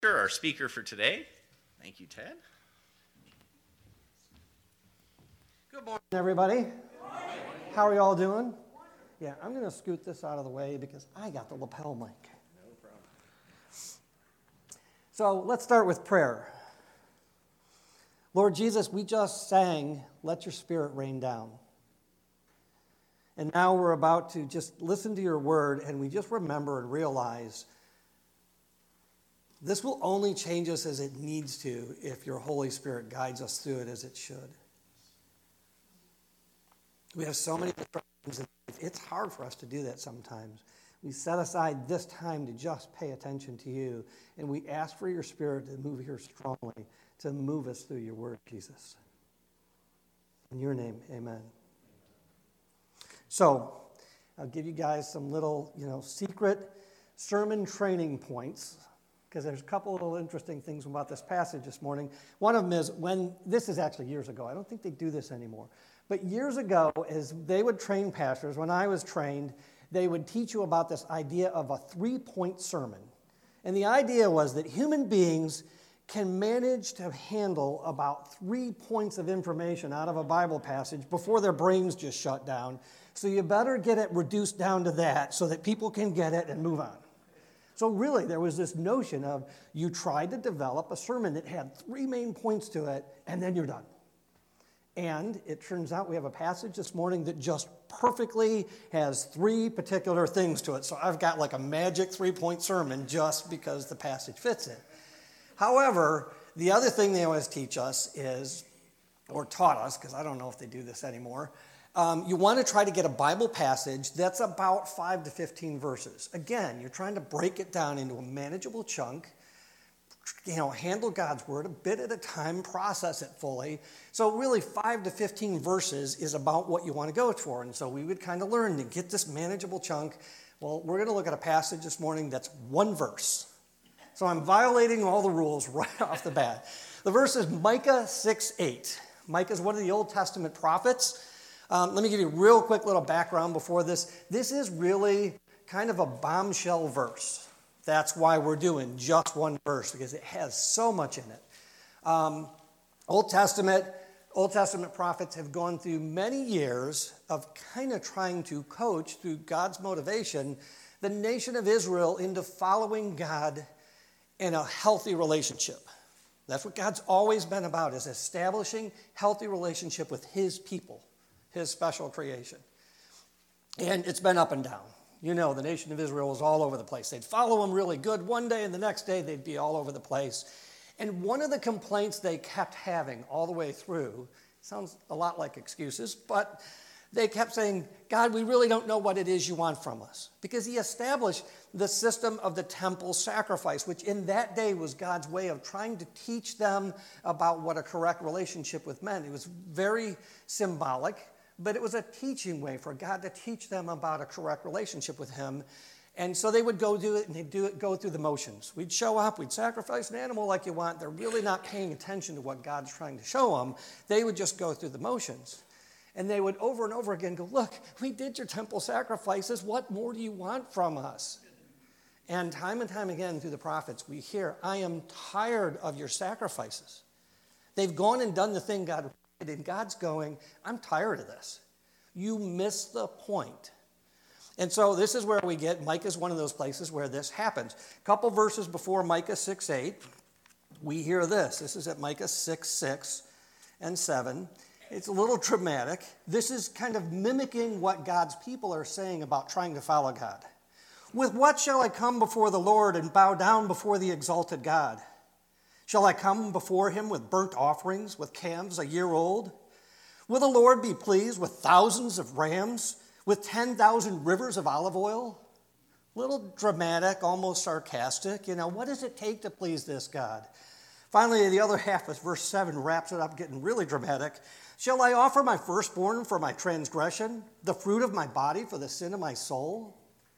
Our speaker for today. Thank you, Ted. Good morning, everybody. Good morning. How are you all doing? Yeah, I'm going to scoot this out of the way because I got the lapel mic. No problem. So let's start with prayer. Lord Jesus, we just sang, "Let your Spirit rain down." And now we're about to just listen to your word, and we just remember and realize this will only change us as it needs to if your Holy Spirit guides us through it as it should. We have so many distractions in life. It's hard for us to do that sometimes. We set aside this time to just pay attention to you, and we ask for your Spirit to move here strongly, to move us through your word, Jesus. In your name, amen. So, I'll give you guys some little, secret sermon training points, because there's a couple of little interesting things about this passage this morning. One of them is this is actually years ago. I don't think they do this anymore. But years ago, as they would train pastors, when I was trained, they would teach you about this idea of a 3-point sermon. And the idea was that human beings can manage to handle about 3 points of information out of a Bible passage before their brains just shut down. So you better get it reduced down to that so that people can get it and move on. So really, there was this notion of you tried to develop a sermon that had 3 main points to it, and then you're done. And it turns out we have a passage this morning that just perfectly has 3 particular things to it. So I've got like a magic 3-point sermon just because the passage fits it. However, the other thing they always teach us is, or taught us, because I don't know if they do this anymore, you want to try to get a Bible passage that's about 5 to 15 verses. Again, you're trying to break it down into a manageable chunk, handle God's word a bit at a time, process it fully. So really 5 to 15 verses is about what you want to go for. And so we would kind of learn to get this manageable chunk. Well, we're going to look at a passage this morning that's 1 verse. So I'm violating all the rules right off the bat. The verse is Micah 6:8. Micah is one of the Old Testament prophets. Let me give you a real quick little background before this. This is really kind of a bombshell verse. That's why we're doing just 1 verse, because it has so much in it. Old Testament prophets have gone through many years of kind of trying to coach, through God's motivation, the nation of Israel into following God in a healthy relationship. That's what God's always been about, is establishing healthy relationship with his people, his special creation. And it's been up and down. The nation of Israel was all over the place. They'd follow him really good one day, and the next day they'd be all over the place. And one of the complaints they kept having all the way through, sounds a lot like excuses, but they kept saying, God, we really don't know what it is you want from us. Because he established the system of the temple sacrifice, which in that day was God's way of trying to teach them about what a correct relationship with men. It was very symbolic, but it was a teaching way for God to teach them about a correct relationship with him. And so they would go do it, and they'd go through the motions. We'd show up, we'd sacrifice an animal like you want. They're really not paying attention to what God's trying to show them. They would just go through the motions. And they would over and over again go, look, we did your temple sacrifices. What more do you want from us? And time again through the prophets, we hear, I am tired of your sacrifices. They've gone and done the thing God did, and God's going, I'm tired of this. You missed the point. And so this is where we get, Micah is one of those places where this happens. A couple verses before Micah 6:8, we hear this. This is at Micah 6:6 and 7. It's a little dramatic. This is kind of mimicking what God's people are saying about trying to follow God. With what shall I come before the Lord and bow down before the exalted God? Shall I come before him with burnt offerings, with calves a year old? Will the Lord be pleased with thousands of rams, with 10,000 rivers of olive oil? A little dramatic, almost sarcastic. What does it take to please this God? Finally, the other half of verse 7 wraps it up, getting really dramatic. Shall I offer my firstborn for my transgression, the fruit of my body for the sin of my soul?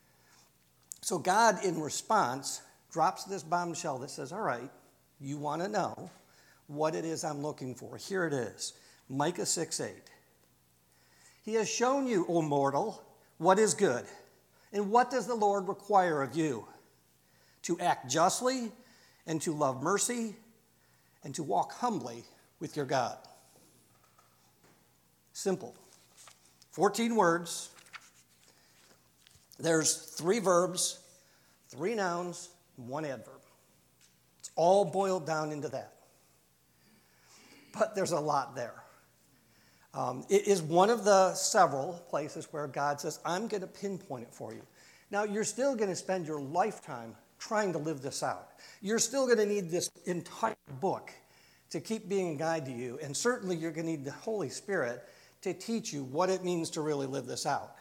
So God, in response, drops this bombshell that says, all right, you want to know what it is I'm looking for. Here it is, Micah 6:8. He has shown you, O mortal, what is good, and what does the Lord require of you? To act justly and to love mercy, and to walk humbly with your God. Simple. 14 words. There's 3 verbs, 3 nouns, and 1 adverb. It's all boiled down into that. But there's a lot there. It is one of the several places where God says, I'm going to pinpoint it for you. Now, you're still going to spend your lifetime trying to live this out. You're still going to need this entire book to keep being a guide to you, and certainly you're going to need the Holy Spirit to teach you what it means to really live this out.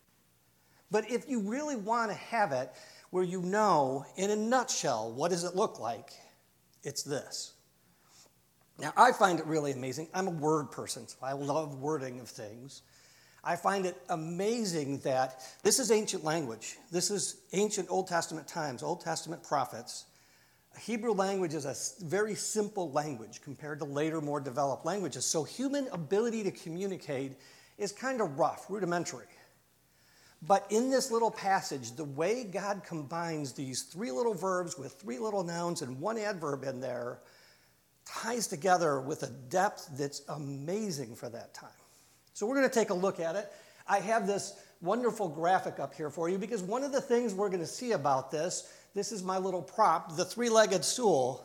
But if you really want to have it where you know, in a nutshell, what does it look like, it's this. Now, I find it really amazing. I'm a word person, so I love wording of things. I find it amazing that this is ancient language. This is ancient Old Testament times, Old Testament prophets. Hebrew language is a very simple language compared to later, more developed languages. So human ability to communicate is kind of rough, rudimentary. But in this little passage, the way God combines these 3 little verbs with 3 little nouns and 1 adverb in there ties together with a depth that's amazing for that time. So we're going to take a look at it. I have this wonderful graphic up here for you because one of the things we're going to see about this is my little prop, the 3-legged stool.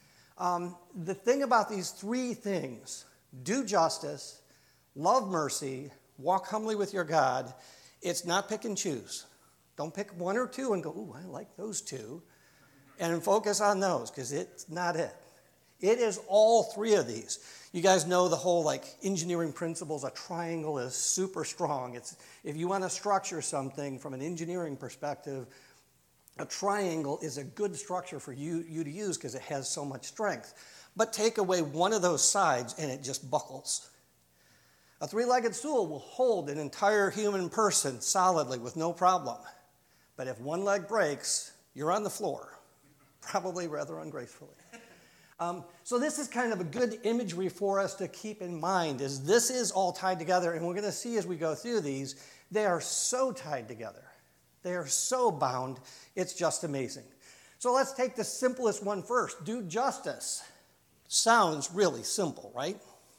The thing about these 3 things, do justice, love mercy, walk humbly with your God, it's not pick and choose. Don't pick 1 or 2 and go, ooh, I like those 2, and focus on those because it's not it. It is all 3 of these. You guys know the whole engineering principles. A triangle is super strong. If you want to structure something from an engineering perspective, a triangle is a good structure for you to use because it has so much strength. But take away one of those sides and it just buckles. A 3-legged stool will hold an entire human person solidly with no problem. But if one leg breaks, you're on the floor, probably rather ungracefully. So this is kind of a good imagery for us to keep in mind, is this is all tied together, and we're going to see as we go through these, they are so tied together. They are so bound, it's just amazing. So let's take the simplest one first. Do justice. Sounds really simple, right?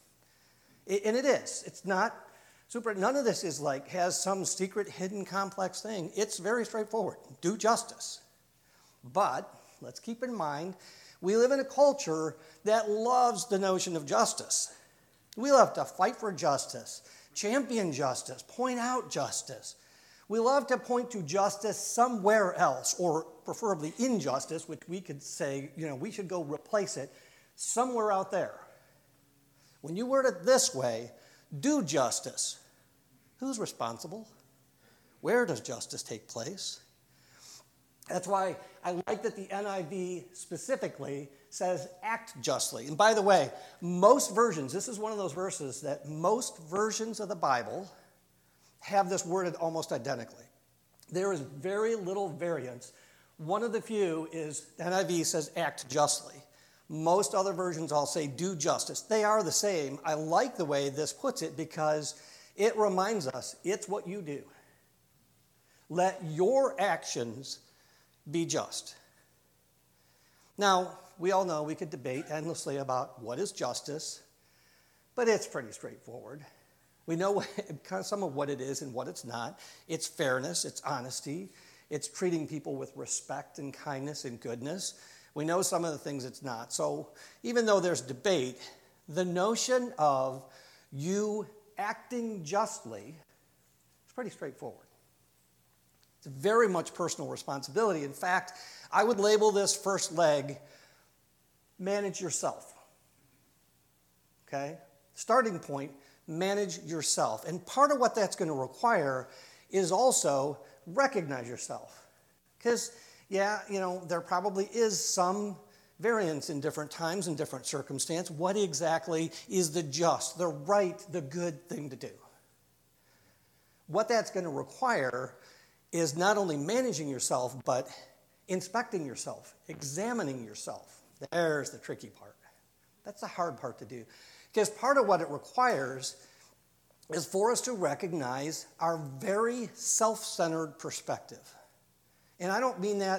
And it is. It's not super, none of this is has some secret, hidden, complex thing. It's very straightforward. Do justice. But let's keep in mind, we live in a culture that loves the notion of justice. We love to fight for justice, champion justice, point out justice. We love to point to justice somewhere else, or preferably injustice, which we could say, we should go replace it somewhere out there. When you word it this way, do justice. Who's responsible? Where does justice take place? That's why I like that the NIV specifically says act justly. And by the way, most versions, this is one of those verses that most versions of the Bible have this worded almost identically. There is very little variance. One of the few is, NIV says act justly. Most other versions all say do justice. They are the same. I like the way this puts it because it reminds us it's what you do. Let your actions be just. Now, we all know we could debate endlessly about what is justice, but it's pretty straightforward. We know some of what it is and what it's not. It's fairness, it's honesty, it's treating people with respect and kindness and goodness. We know some of the things it's not. So even though there's debate, the notion of you acting justly is pretty straightforward. It's very much personal responsibility. In fact, I would label this first leg, manage yourself. Okay? Starting point, manage yourself. And part of what that's going to require is also recognize yourself. Because, there probably is some variance in different times and different circumstances. What exactly is the just, the right, the good thing to do? What that's going to require is not only managing yourself, but inspecting yourself, examining yourself. There's the tricky part. That's the hard part to do. Because part of what it requires is for us to recognize our very self-centered perspective. And I don't mean that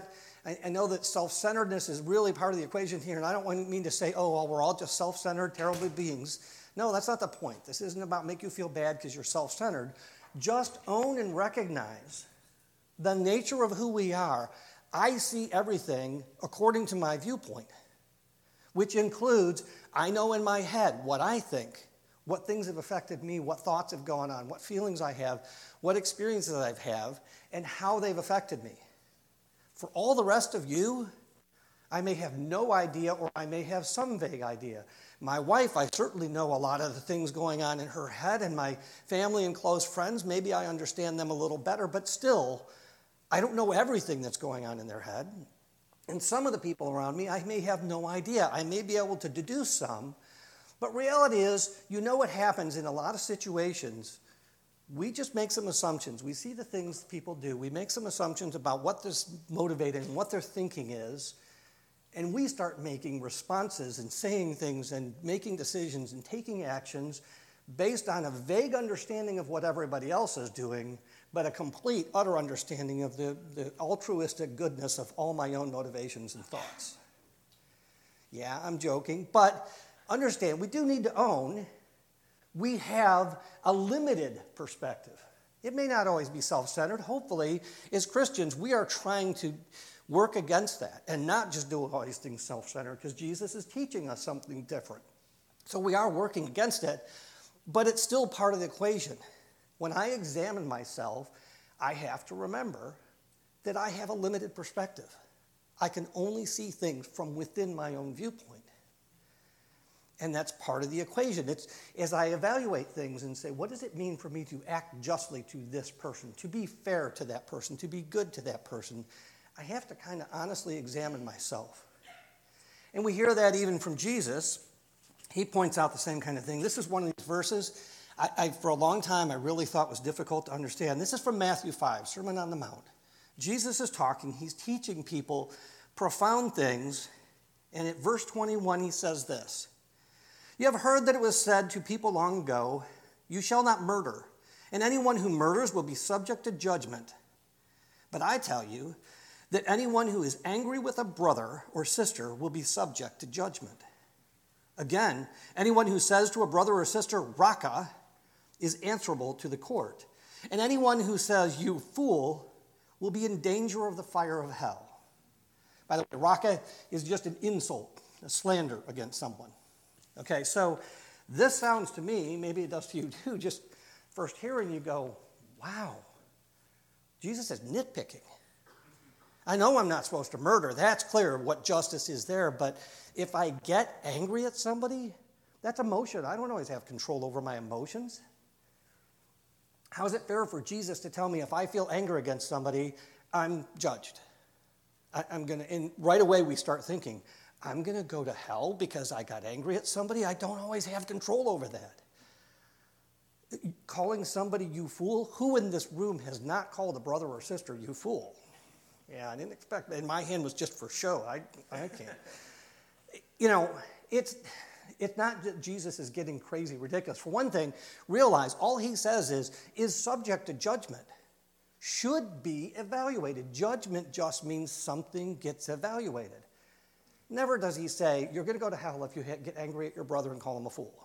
I know that self-centeredness is really part of the equation here, and I don't mean to say, oh, well, we're all just self-centered, terrible beings. No, that's not the point. This isn't about make you feel bad because you're self-centered. Just own and recognize the nature of who we are. I see everything according to my viewpoint, which includes, I know in my head what I think, what things have affected me, what thoughts have gone on, what feelings I have, what experiences I've had, and how they've affected me. For all the rest of you, I may have no idea, or I may have some vague idea. My wife, I certainly know a lot of the things going on in her head, and my family and close friends, maybe I understand them a little better, but still, I don't know everything that's going on in their head. And some of the people around me, I may have no idea. I may be able to deduce some, but reality is, you know what happens in a lot of situations. We just make some assumptions. We see the things people do. We make some assumptions about what they're motivated and what their thinking is, and we start making responses and saying things and making decisions and taking actions based on a vague understanding of what everybody else is doing, but a complete, utter understanding of the altruistic goodness of all my own motivations and thoughts. Yeah, I'm joking, but understand, we do need to own we have a limited perspective. It may not always be self-centered. Hopefully, as Christians, we are trying to work against that and not just do all these things self-centered, because Jesus is teaching us something different. So we are working against it, but it's still part of the equation. When I examine myself, I have to remember that I have a limited perspective. I can only see things from within my own viewpoint. And that's part of the equation. It's as I evaluate things and say, what does it mean for me to act justly to this person, to be fair to that person, to be good to that person? I have to kind of honestly examine myself. And we hear that even from Jesus. He points out the same kind of thing. This is one of these verses I for a long time, I really thought was difficult to understand. This is from Matthew 5, Sermon on the Mount. Jesus is talking. He's teaching people profound things. And at verse 21, he says this. You have heard that it was said to people long ago, you shall not murder, and anyone who murders will be subject to judgment. But I tell you that anyone who is angry with a brother or sister will be subject to judgment. Again, anyone who says to a brother or sister, Raka, is answerable to the court. And anyone who says, you fool, will be in danger of the fire of hell. By the way, Raka is just an insult, a slander against someone. Okay, so this sounds to me, maybe it does to you too, just first hearing you go, wow, Jesus is nitpicking. I know I'm not supposed to murder. That's clear what justice is there, but if I get angry at somebody, that's emotion. I don't always have control over my emotions. How is it fair for Jesus to tell me if I feel anger against somebody, I'm judged? And right away we start thinking, I'm going to go to hell because I got angry at somebody. I don't always have control over that. Calling somebody you fool, who in this room has not called a brother or sister you fool? Yeah, I didn't expect that. And my hand was just for show. I can't. You know, it's not that Jesus is getting crazy ridiculous. For one thing, realize all he says is subject to judgment, should be evaluated. Judgment just means something gets evaluated. Never does he say, you're going to go to hell if you get angry at your brother and call him a fool.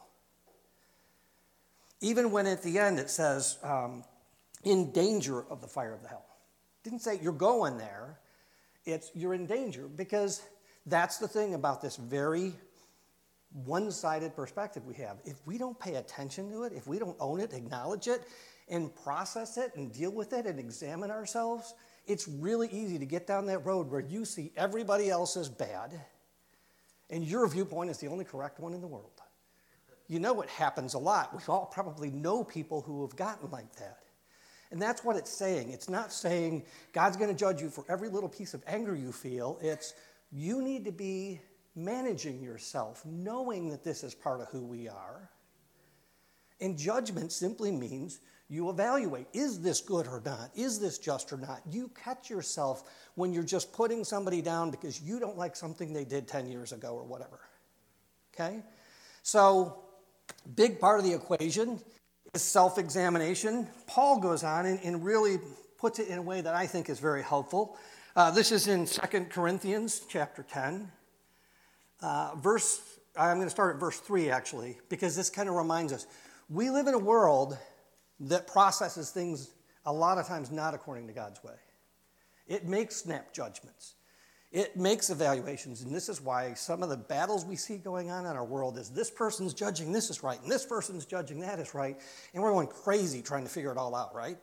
Even when at the end it says, in danger of the fire of the hell. Didn't say you're going there. It's you're in danger, because that's the thing about this very one-sided perspective we have. If we don't pay attention to it, if we don't own it, acknowledge it, and process it and deal with it and examine ourselves, it's really easy to get down that road where you see everybody else as bad and your viewpoint is the only correct one in the world. You know it happens a lot. We all probably know people who have gotten like that. And that's what it's saying. It's not saying God's going to judge you for every little piece of anger you feel. It's you need to be managing yourself, knowing that this is part of who we are. And judgment simply means you evaluate, is this good or not? Is this just or not? You catch yourself when you're just putting somebody down because you don't like something they did 10 years ago or whatever. Okay? So, big part of the equation is self-examination. Paul goes on and really puts it in a way that I think is very helpful. This is in 2 Corinthians chapter 10. I'm going to start at verse 3, actually, because this kind of reminds us. We live in a world that processes things a lot of times not according to God's way. It makes snap judgments. It makes evaluations, and this is why some of the battles we see going on in our world is this person's judging this is right, and this person's judging that is right, and we're going crazy trying to figure it all out, right?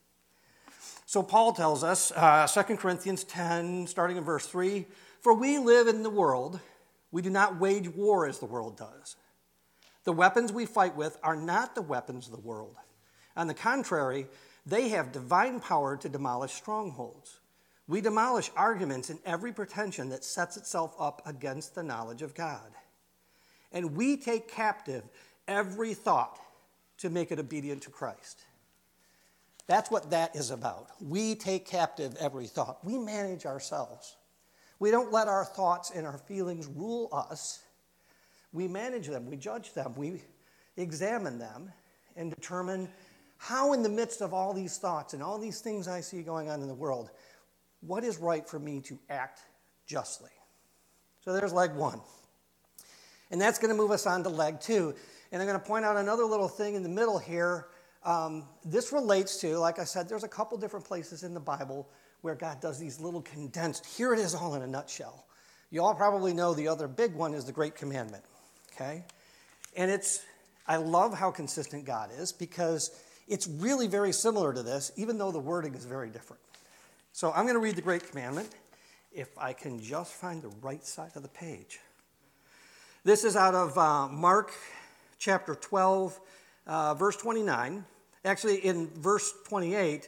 So Paul tells us, 2 Corinthians 10, starting in verse 3, "For we live in the world, we do not wage war as the world does. The weapons we fight with are not the weapons of the world. On the contrary, they have divine power to demolish strongholds. We demolish arguments and every pretension that sets itself up against the knowledge of God. And we take captive every thought to make it obedient to Christ." That's what that is about. We take captive every thought. We manage ourselves. We don't let our thoughts and our feelings rule us. We manage them. We judge them. We examine them and determine how, in the midst of all these thoughts and all these things I see going on in the world, what is right for me to act justly? So there's leg one. And that's going to move us on to leg two. And I'm going to point out another little thing in the middle here. This relates to, like I said, there's a couple different places in the Bible where God does these little condensed, here it is all in a nutshell. You all probably know the other big one is the Great Commandment, okay? And I love how consistent God is because it's really very similar to this, even though the wording is very different. So I'm going to read the Great Commandment, if I can just find the right side of the page. This is out of Mark chapter 12, verse 29. Actually, in verse 28,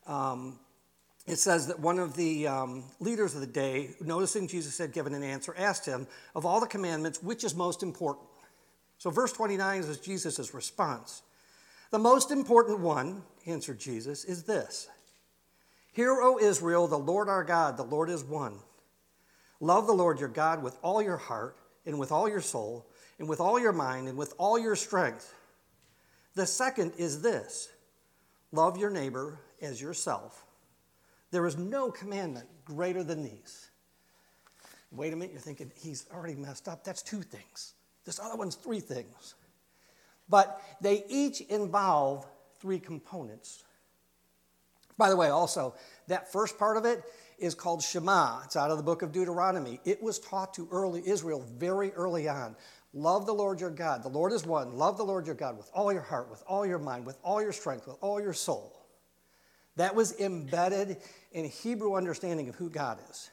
it says that one of the leaders of the day, noticing Jesus had given an answer, asked him, "Of all the commandments, which is most important?" So verse 29 is Jesus' response. "The most important one," answered Jesus, "is this. Hear, O Israel, the Lord our God, the Lord is one. Love the Lord your God with all your heart and with all your soul and with all your mind and with all your strength. The second is this. Love your neighbor as yourself. There is no commandment greater than these." Wait a minute, you're thinking, he's already messed up. That's two things. This other one's three things. But they each involve three components. By the way, also, that first part of it is called Shema. It's out of the book of Deuteronomy. It was taught to early Israel very early on. Love the Lord your God. The Lord is one. Love the Lord your God with all your heart, with all your mind, with all your strength, with all your soul. That was embedded in a Hebrew understanding of who God is.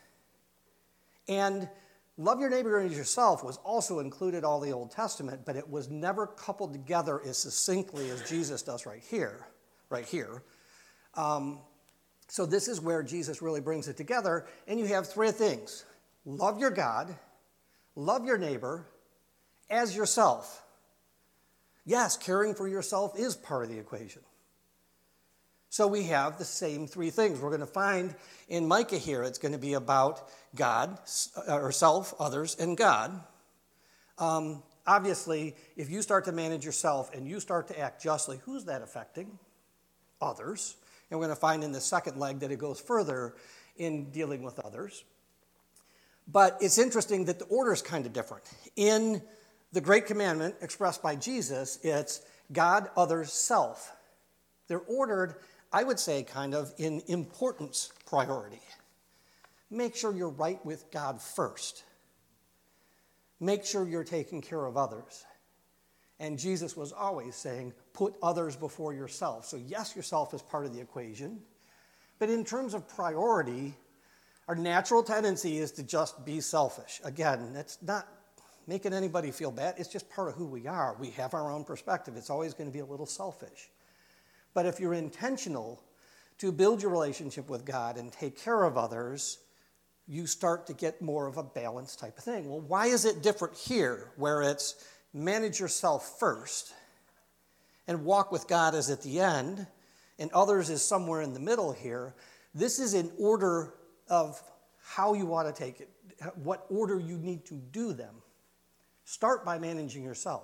And love your neighbor as yourself was also included all the Old Testament, but it was never coupled together as succinctly as Jesus does right here. So this is where Jesus really brings it together, and you have three things. Love your God, love your neighbor as yourself. Yes, caring for yourself is part of the equation. So we have the same three things. We're going to find in Micah here, it's going to be about God, or self, others, and God. Obviously, if you start to manage yourself and you start to act justly, who's that affecting? Others. And we're going to find in the second leg that it goes further in dealing with others. But it's interesting that the order is kind of different. In the Great Commandment expressed by Jesus, it's God, others, self. They're ordered, I would say, kind of in importance priority. Make sure you're right with God first. Make sure you're taking care of others. And Jesus was always saying, put others before yourself. So yes, yourself is part of the equation. But in terms of priority, our natural tendency is to just be selfish. Again, that's not making anybody feel bad. It's just part of who we are. We have our own perspective. It's always going to be a little selfish. But if you're intentional to build your relationship with God and take care of others, you start to get more of a balanced type of thing. Well, why is it different here, where it's manage yourself first and walk with God is at the end, and others is somewhere in the middle here? This is in order of how you want to take it, what order you need to do them. Start by managing yourself.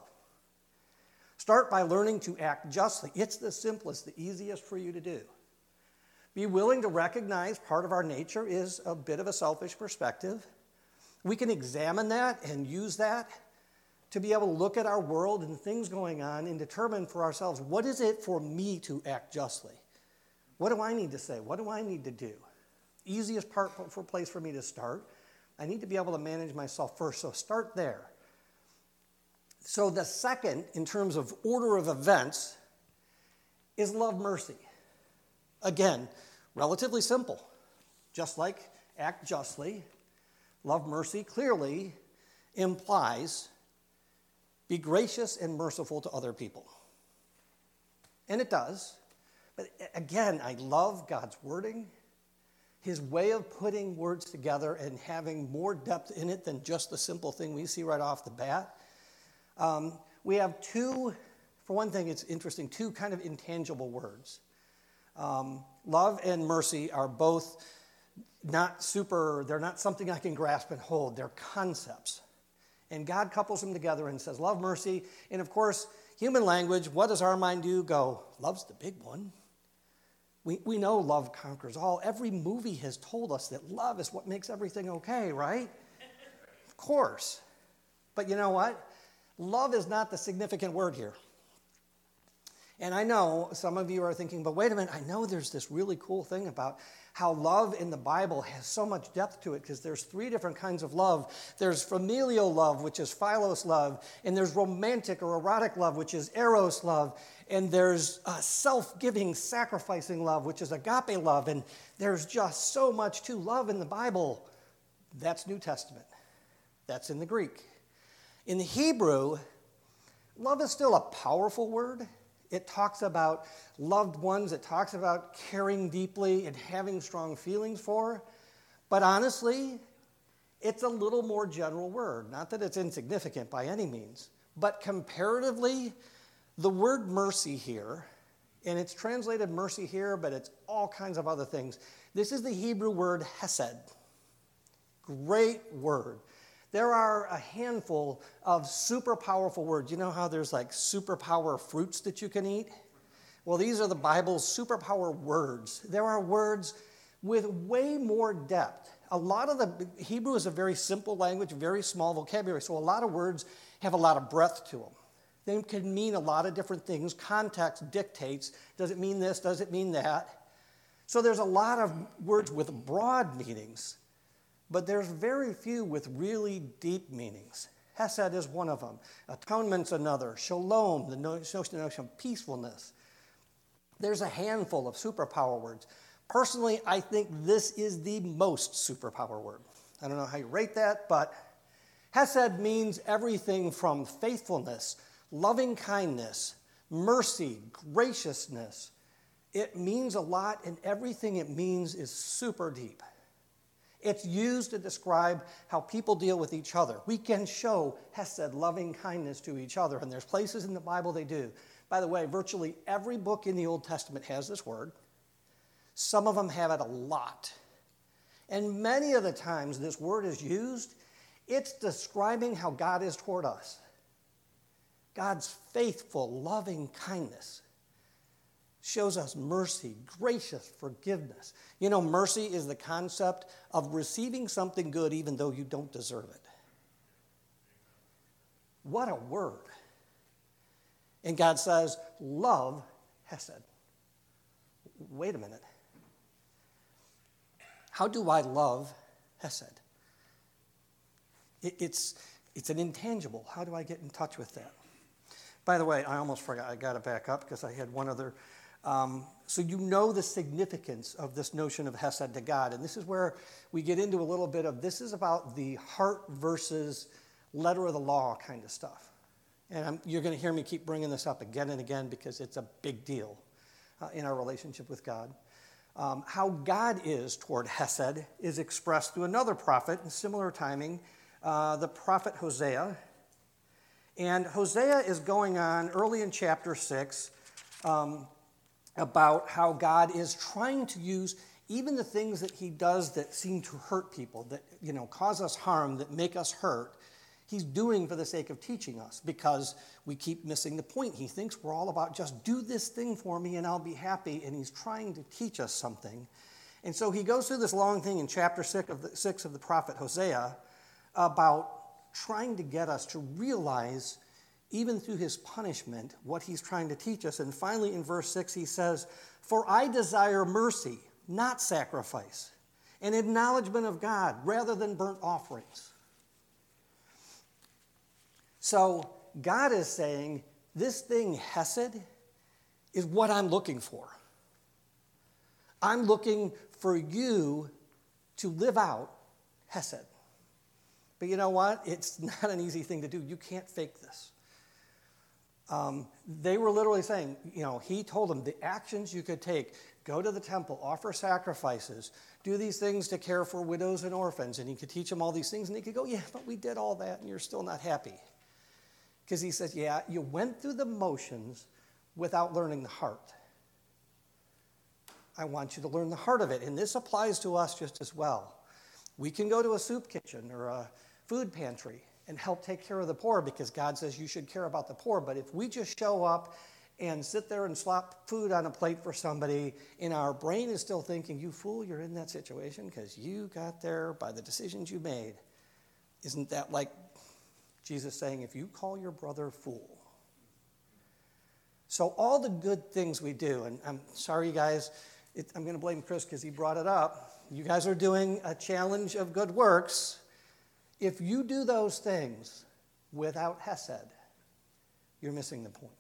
Start by learning to act justly. It's the simplest, the easiest for you to do. Be willing to recognize part of our nature is a bit of a selfish perspective. We can examine that and use that to be able to look at our world and things going on and determine for ourselves, what is it for me to act justly? What do I need to say? What do I need to do? Easiest place for me to start. I need to be able to manage myself first, so start there. So the second, in terms of order of events, is love mercy. Again, relatively simple. Just like act justly, love mercy clearly implies be gracious and merciful to other people. And it does. But again, I love God's wording, his way of putting words together and having more depth in it than just the simple thing we see right off the bat. We have two, for one thing, it's interesting, two kind of intangible words. Love and mercy are both they're not something I can grasp and hold. They're concepts. And God couples them together and says, love, mercy. And of course, human language, what does our mind do? Go, love's the big one. We know love conquers all. Every movie has told us that love is what makes everything okay, right? Of course. But you know what? Love is not the significant word here. And I know some of you are thinking, but wait a minute, I know there's this really cool thing about how love in the Bible has so much depth to it, because there's three different kinds of love. There's familial love, which is philos love, and there's romantic or erotic love, which is eros love, and there's self-giving, sacrificing love, which is agape love, and there's just so much to love in the Bible. That's New Testament. That's in the Greek. In the Hebrew, love is still a powerful word. It talks about loved ones. It talks about caring deeply and having strong feelings for. But honestly, it's a little more general word. Not that it's insignificant by any means. But comparatively, the word mercy here, and it's translated mercy here, but it's all kinds of other things. This is the Hebrew word hesed. Great word. There are a handful of super powerful words. You know how there's like superpower fruits that you can eat? Well, these are the Bible's superpower words. There are words with way more depth. A lot of the Hebrew is a very simple language, very small vocabulary, so a lot of words have a lot of breadth to them. They can mean a lot of different things. Context dictates, does it mean this, does it mean that? So there's a lot of words with broad meanings. But there's very few with really deep meanings. Hesed is one of them. Atonement's another. Shalom, the notion of peacefulness. There's a handful of superpower words. Personally, I think this is the most superpower word. I don't know how you rate that, but Hesed means everything from faithfulness, loving kindness, mercy, graciousness. It means a lot, and everything it means is super deep. It's used to describe how people deal with each other. We can show hesed, loving kindness to each other, and there's places in the Bible they do. By the way, virtually every book in the Old Testament has this word. Some of them have it a lot. And many of the times this word is used, it's describing how God is toward us. God's faithful, loving kindness shows us mercy, gracious forgiveness. You know, mercy is the concept of receiving something good even though you don't deserve it. What a word. And God says, love hesed. Wait a minute. How do I love hesed? It's an intangible. How do I get in touch with that? By the way, I almost forgot. I got to back up because I had one other. So you know the significance of this notion of hesed to God. And this is where we get into a little bit of, this is about the heart versus letter of the law kind of stuff. And you're going to hear me keep bringing this up again and again because it's a big deal in our relationship with God. How God is toward hesed is expressed through another prophet in similar timing, the prophet Hosea. And Hosea is going on early in chapter 6 about how God is trying to use even the things that he does that seem to hurt people, that, cause us harm, that make us hurt. He's doing for the sake of teaching us because we keep missing the point. He thinks we're all about just do this thing for me and I'll be happy, and he's trying to teach us something. And so he goes through this long thing in chapter 6 of the prophet Hosea about trying to get us to realize, even through his punishment, what he's trying to teach us. And finally in verse 6 he says, "For I desire mercy, not sacrifice, an acknowledgement of God rather than burnt offerings." So God is saying, this thing, hesed, is what I'm looking for. I'm looking for you to live out hesed. But you know what? It's not an easy thing to do. You can't fake this. They were literally saying, he told them the actions you could take: go to the temple, offer sacrifices, do these things to care for widows and orphans. And he could teach them all these things, and he could go, yeah, but we did all that, and you're still not happy. Because he says, yeah, you went through the motions without learning the heart. I want you to learn the heart of it. And this applies to us just as well. We can go to a soup kitchen or a food pantry and help take care of the poor because God says you should care about the poor. But if we just show up and sit there and slop food on a plate for somebody, and our brain is still thinking, you fool, you're in that situation because you got there by the decisions you made. Isn't that like Jesus saying, if you call your brother fool? So all the good things we do, and I'm sorry, you guys, I'm going to blame Chris because he brought it up. You guys are doing a challenge of good works. If you do those things without hesed, you're missing the point.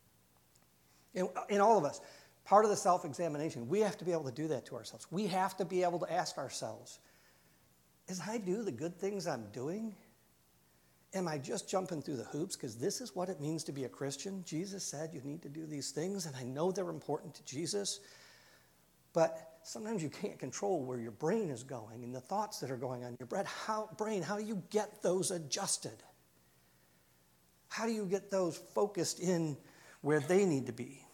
In all of us, part of the self-examination, we have to be able to do that to ourselves. We have to be able to ask ourselves, as I do the good things I'm doing, am I just jumping through the hoops because this is what it means to be a Christian? Jesus said you need to do these things, and I know they're important to Jesus, but sometimes you can't control where your brain is going and the thoughts that are going on in your brain. How do you get those adjusted? How do you get those focused in where they need to be?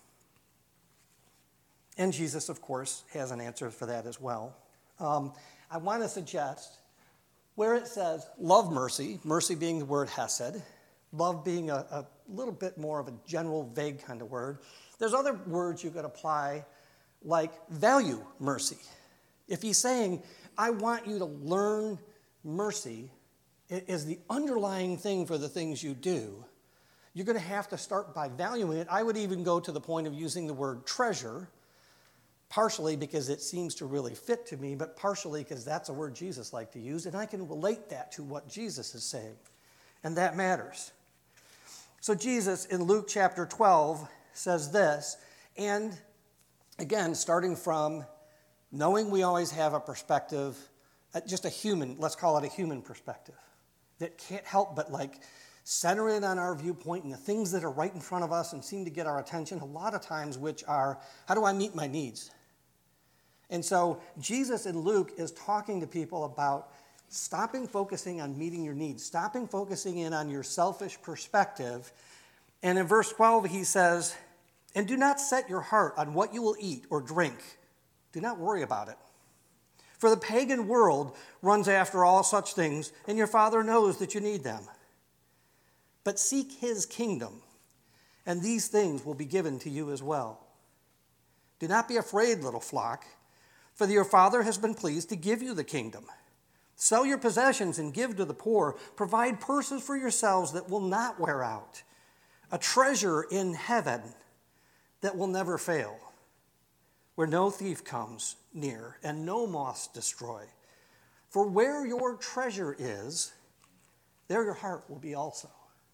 And Jesus, of course, has an answer for that as well. I want to suggest where it says love mercy, mercy being the word hesed, love being a little bit more of a general, vague kind of word. There's other words you could apply, like value mercy. If he's saying, I want you to learn mercy, it is the underlying thing for the things you do, you're going to have to start by valuing it. I would even go to the point of using the word treasure, partially because it seems to really fit to me, but partially because that's a word Jesus liked to use, and I can relate that to what Jesus is saying, and that matters. So Jesus, in Luke chapter 12, says this, and again, starting from knowing we always have a perspective, just a human, let's call it a human perspective, that can't help but center in on our viewpoint and the things that are right in front of us and seem to get our attention a lot of times, which are, how do I meet my needs? And so Jesus in Luke is talking to people about stopping focusing on meeting your needs, stopping focusing in on your selfish perspective. And in verse 12 he says, and do not set your heart on what you will eat or drink. Do not worry about it. For the pagan world runs after all such things, and your Father knows that you need them. But seek his kingdom, and these things will be given to you as well. Do not be afraid, little flock, for your Father has been pleased to give you the kingdom. Sell your possessions and give to the poor. Provide purses for yourselves that will not wear out, a treasure in heaven that will never fail, where no thief comes near and no moths destroy. For where your treasure is, there your heart will be also.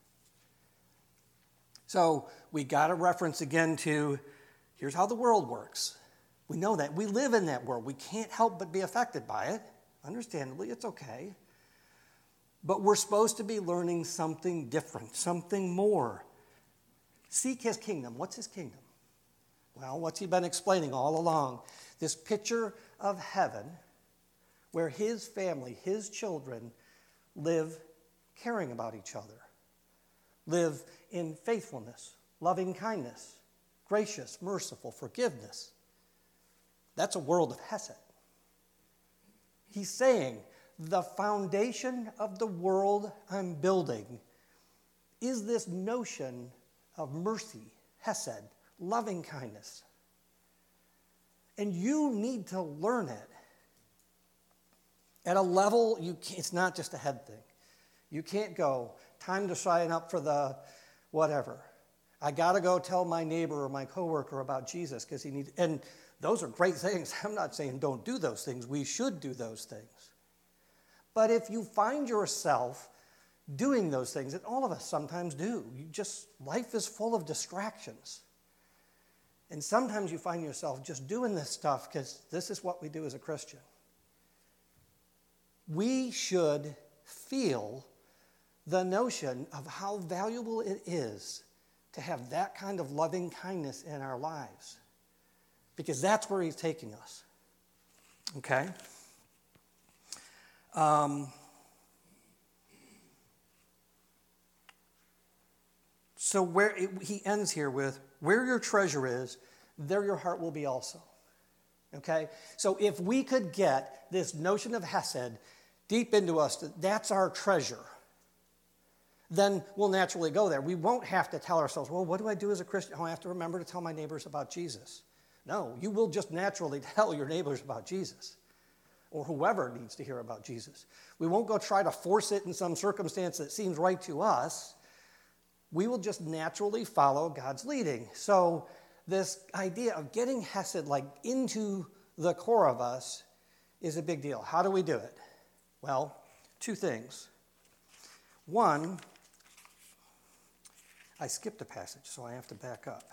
So we got a reference again to, here's how the world works. We know that. We live in that world. We can't help but be affected by it. Understandably, it's okay. But we're supposed to be learning something different, something more. Seek his kingdom. What's his kingdom? Well, what's he been explaining all along? This picture of heaven where his family, his children, live caring about each other, live in faithfulness, loving kindness, gracious, merciful, forgiveness. That's a world of hesed. He's saying the foundation of the world I'm building is this notion of mercy, hesed, loving kindness. And you need to learn it at a level it's not just a head thing. You can't go, time to sign up for the whatever. I got to go tell my neighbor or my coworker about Jesus because he needs, and those are great things. I'm not saying don't do those things. We should do those things. But if you find yourself doing those things, and all of us sometimes do, life is full of distractions. And sometimes you find yourself just doing this stuff because this is what we do as a Christian. We should feel the notion of how valuable it is to have that kind of loving kindness in our lives, because that's where he's taking us. Okay? So he ends here with, where your treasure is, there your heart will be also. Okay? So if we could get this notion of hesed deep into us, that's our treasure, then we'll naturally go there. We won't have to tell ourselves, well, what do I do as a Christian? Oh, I have to remember to tell my neighbors about Jesus. No, you will just naturally tell your neighbors about Jesus, or whoever needs to hear about Jesus. We won't go try to force it in some circumstance that seems right to us. We will just naturally follow God's leading. So this idea of getting hesed into the core of us is a big deal. How do we do it? Well, two things. One, I skipped a passage, so I have to back up.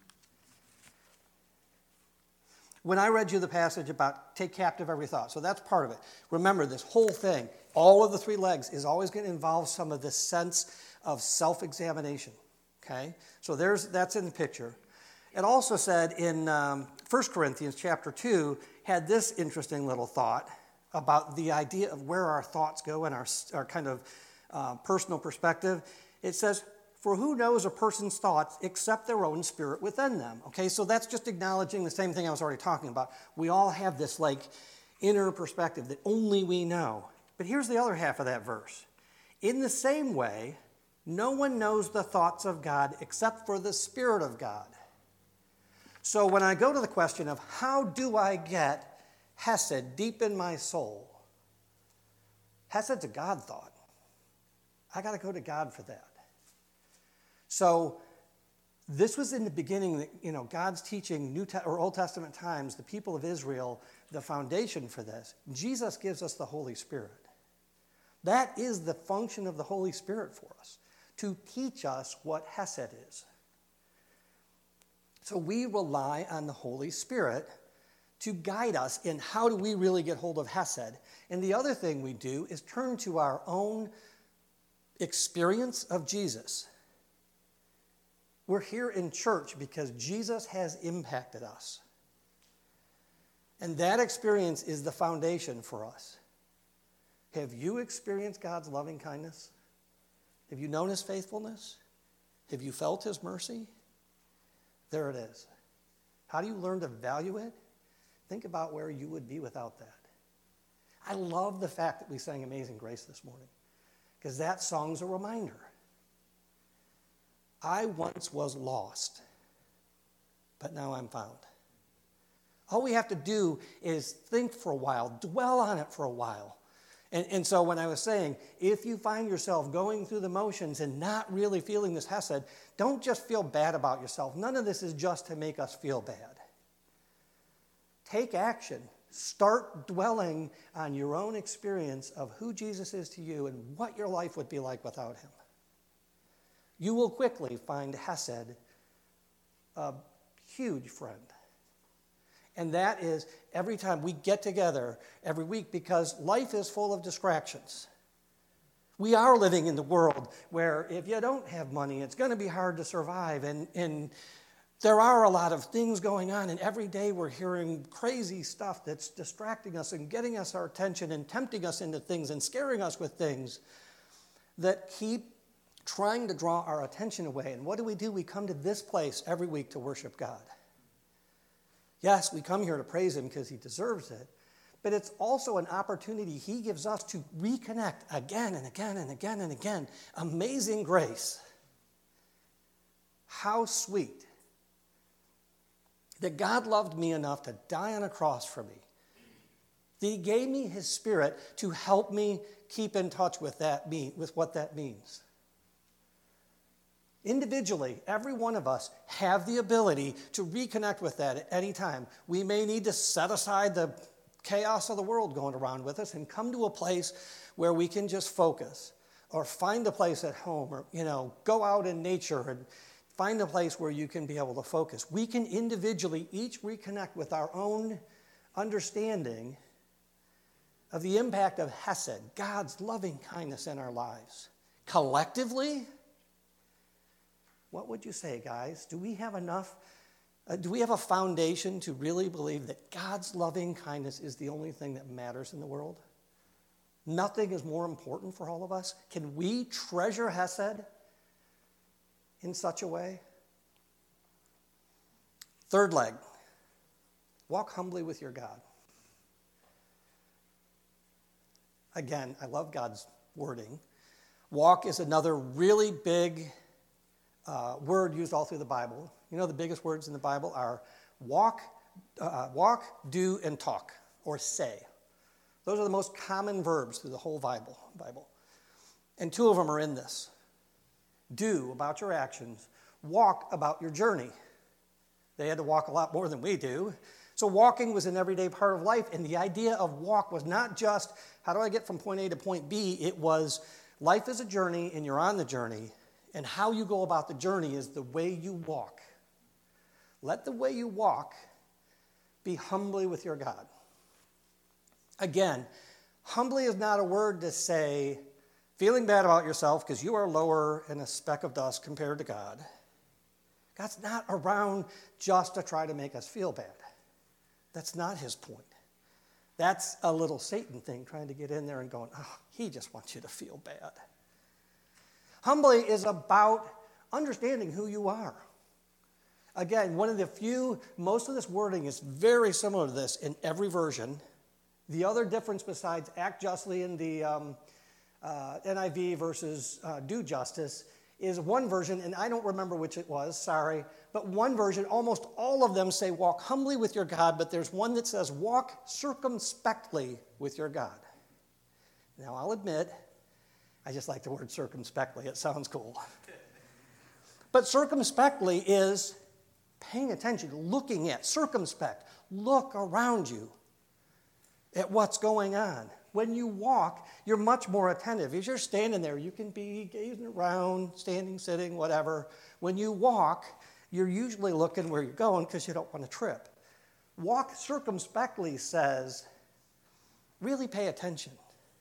When I read you the passage about take captive every thought, so that's part of it. Remember, this whole thing, all of the three legs, is always going to involve some of this sense of self-examination. Okay? So that's in the picture. It also said in 1 Corinthians chapter 2, had this interesting little thought about the idea of where our thoughts go and our kind of personal perspective. It says, for who knows a person's thoughts except their own spirit within them? Okay, so that's just acknowledging the same thing I was already talking about. We all have this inner perspective that only we know. But here's the other half of that verse. In the same way, no one knows the thoughts of God except for the Spirit of God. So when I go to the question of how do I get hesed deep in my soul, hesed's a God thought. I got to go to God for that. So this was in the beginning, God's teaching Old Testament times, the people of Israel, the foundation for this. Jesus gives us the Holy Spirit. That is the function of the Holy Spirit for us, to teach us what hesed is. So we rely on the Holy Spirit to guide us in how do we really get hold of hesed. And the other thing we do is turn to our own experience of Jesus. We're here in church because Jesus has impacted us. And that experience is the foundation for us. Have you experienced God's loving kindness? Have you known his faithfulness? Have you felt his mercy? There it is. How do you learn to value it? Think about where you would be without that. I love the fact that we sang Amazing Grace this morning, because that song's a reminder. I once was lost, but now I'm found. All we have to do is think for a while, dwell on it for a while. And so when I was saying, if you find yourself going through the motions and not really feeling this hesed, don't just feel bad about yourself. None of this is just to make us feel bad. Take action. Start dwelling on your own experience of who Jesus is to you and what your life would be like without him. You will quickly find hesed a huge friend. And that is every time we get together every week, because life is full of distractions. We are living in the world where if you don't have money, it's going to be hard to survive. And there are a lot of things going on. And every day we're hearing crazy stuff that's distracting us and getting us our attention and tempting us into things and scaring us with things that keep trying to draw our attention away. And what do? We come to this place every week to worship God. Yes, we come here to praise him because he deserves it, but it's also an opportunity he gives us to reconnect again and again and again and again. Amazing grace. How sweet that God loved me enough to die on a cross for me. That he gave me his Spirit to help me keep in touch with what that means. Individually, every one of us have the ability to reconnect with that at any time. We may need to set aside the chaos of the world going around with us and come to a place where we can just focus, or find a place at home, or go out in nature and find a place where you can be able to focus. We can individually each reconnect with our own understanding of the impact of Hesed, God's loving kindness in our lives. Collectively, what would you say, guys? Do we have enough? Do we have a foundation to really believe that God's loving kindness is the only thing that matters in the world? Nothing is more important for all of us? Can we treasure Hesed in such a way? Third leg, walk humbly with your God. Again, I love God's wording. Walk is another really big word used all through the Bible. The biggest words in the Bible are walk, do, and talk, or say. Those are the most common verbs through the whole Bible. And two of them are in this. Do, about your actions. Walk, about your journey. They had to walk a lot more than we do. So walking was an everyday part of life, and the idea of walk was not just, how do I get from point A to point B? It was, life is a journey, and you're on the journey, and how you go about the journey is the way you walk. Let the way you walk be humbly with your God. Again, humbly is not a word to say, feeling bad about yourself because you are lower than a speck of dust compared to God. God's not around just to try to make us feel bad. That's not his point. That's a little Satan thing, trying to get in there and going, he just wants you to feel bad. Humbly is about understanding who you are. Again, one of the few, most of this wording is very similar to this in every version. The other difference besides act justly in the NIV versus do justice is one version, and I don't remember which it was, sorry, but one version, almost all of them say walk humbly with your God, but there's one that says walk circumspectly with your God. Now, I'll admit, I just like the word circumspectly. It sounds cool. But circumspectly is paying attention, looking at, circumspect. Look around you at what's going on. When you walk, you're much more attentive. As you're standing there, you can be gazing around, standing, sitting, whatever. When you walk, you're usually looking where you're going because you don't want to trip. Walk circumspectly says, really pay attention.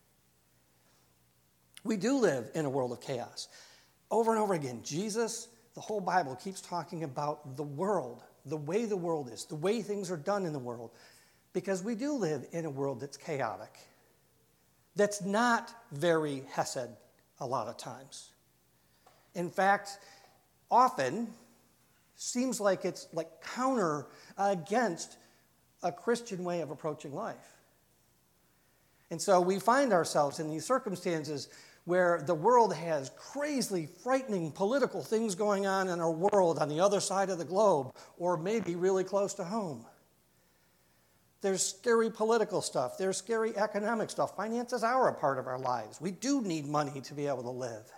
We do live in a world of chaos. Over and over again, Jesus, the whole Bible keeps talking about the world, the way the world is, the way things are done in the world, because we do live in a world that's chaotic, that's not very Hesed a lot of times. In fact, often seems like it's like counter against a Christian way of approaching life. And so we find ourselves in these circumstances where the world has crazily frightening political things going on in our world on the other side of the globe, or maybe really close to home. There's scary political stuff. There's scary economic stuff. Finances are a part of our lives. We do need money to be able to live.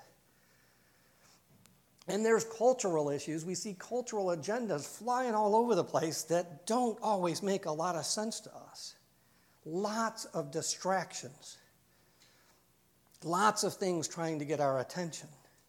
And there's cultural issues. We see cultural agendas flying all over the place that don't always make a lot of sense to us. Lots of distractions. Lots of things trying to get our attention.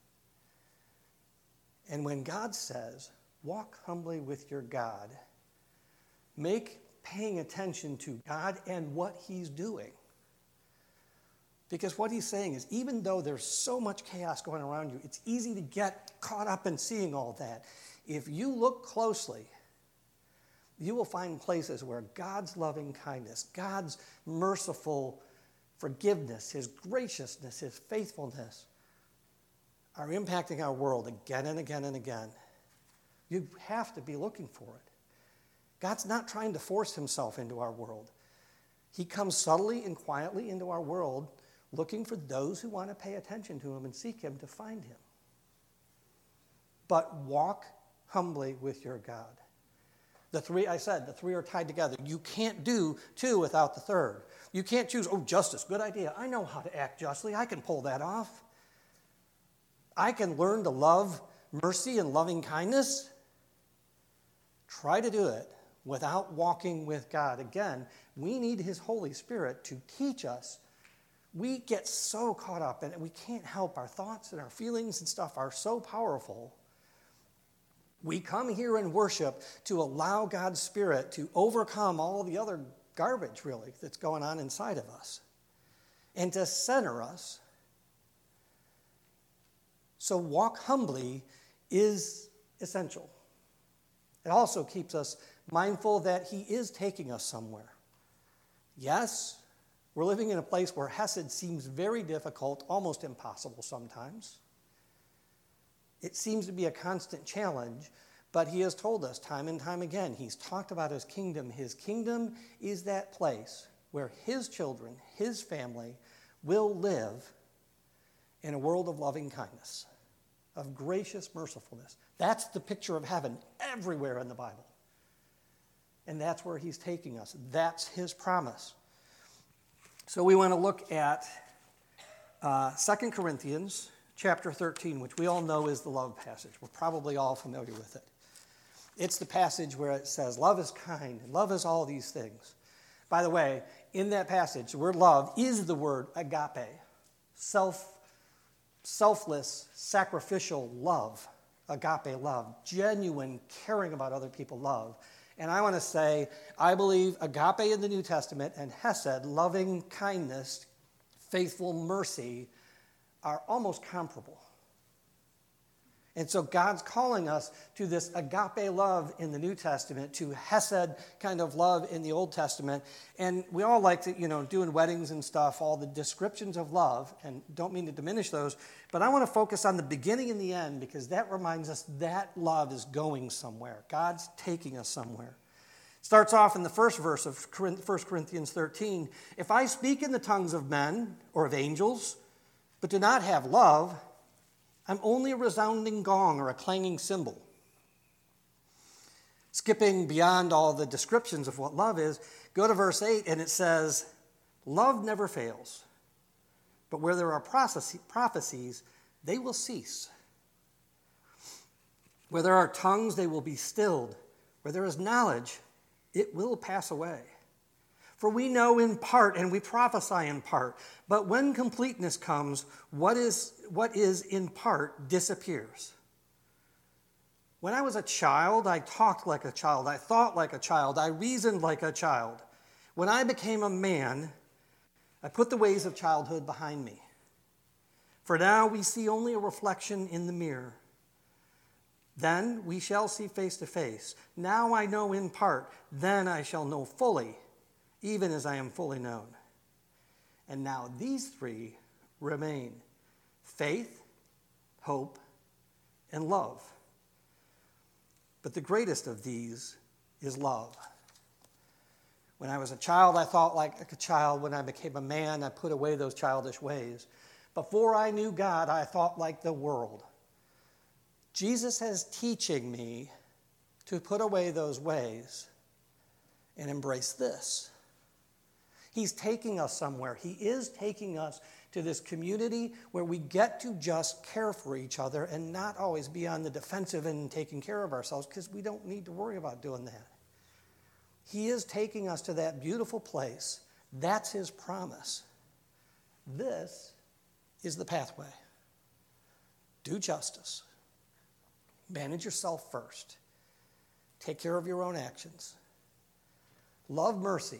And when God says, walk humbly with your God, make paying attention to God and what he's doing. Because what he's saying is, even though there's so much chaos going around you, it's easy to get caught up in seeing all that. If you look closely, you will find places where God's loving kindness, God's merciful forgiveness, his graciousness, his faithfulness are impacting our world again and again and again. You have to be looking for it. God's not trying to force himself into our world. He comes subtly and quietly into our world, looking for those who want to pay attention to him and seek him to find him. But walk humbly with your God. The three are tied together. You can't do two without the third. You can't choose, justice, good idea. I know how to act justly. I can pull that off. I can learn to love mercy and loving kindness. Try to do it without walking with God. Again, we need his Holy Spirit to teach us. We get so caught up in it, we can't help. Our thoughts and our feelings and stuff are so powerful. We come here and worship to allow God's Spirit to overcome all the other garbage, really, that's going on inside of us and to center us. So walk humbly is essential. It also keeps us mindful that he is taking us somewhere. Yes, we're living in a place where Hesed seems very difficult, almost impossible sometimes. It seems to be a constant challenge, but he has told us time and time again, he's talked about his kingdom. His kingdom is that place where his children, his family, will live in a world of loving kindness, of gracious mercifulness. That's the picture of heaven everywhere in the Bible. And that's where he's taking us. That's his promise. So we want to look at 2 Corinthians chapter 13, which we all know is the love passage. We're probably all familiar with it. It's the passage where it says, love is kind, and love is all these things. By the way, in that passage, the word love is the word agape, selfless, sacrificial love, agape love, genuine, caring about other people love. And I want to say, I believe agape in the New Testament and hesed, loving kindness, faithful mercy, are almost comparable. And so God's calling us to this agape love in the New Testament, to hesed kind of love in the Old Testament. And we all like to, doing weddings and stuff, all the descriptions of love, and don't mean to diminish those, but I want to focus on the beginning and the end because that reminds us that love is going somewhere. God's taking us somewhere. It starts off in the first verse of 1 Corinthians 13. If I speak in the tongues of men or of angels, but do not have love, I'm only a resounding gong or a clanging cymbal. Skipping beyond all the descriptions of what love is, go to verse 8 and it says, love never fails, but where there are prophecies, they will cease. Where there are tongues, they will be stilled. Where there is knowledge, it will pass away. For we know in part and we prophesy in part, but when completeness comes, what is in part disappears. When I was a child, I talked like a child, I thought like a child, I reasoned like a child. When I became a man, I put the ways of childhood behind me. For now we see only a reflection in the mirror. Then we shall see face to face. Now I know in part, then I shall know fully, even as I am fully known. And now these three remain: faith, hope, and love. But the greatest of these is love. When I was a child, I thought like a child. When I became a man, I put away those childish ways. Before I knew God, I thought like the world. Jesus is teaching me to put away those ways and embrace this. He's taking us somewhere. He is taking us to this community where we get to just care for each other and not always be on the defensive and taking care of ourselves, because we don't need to worry about doing that. He is taking us to that beautiful place. That's his promise. This is the pathway. Do justice. Manage yourself first. Take care of your own actions. Love mercy.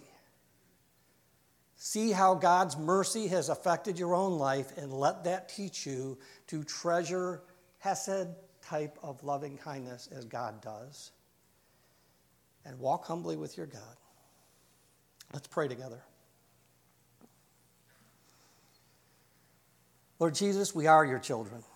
See how God's mercy has affected your own life, and let that teach you to treasure hesed type of loving kindness as God does. And walk humbly with your God. Let's pray together. Lord Jesus, we are your children.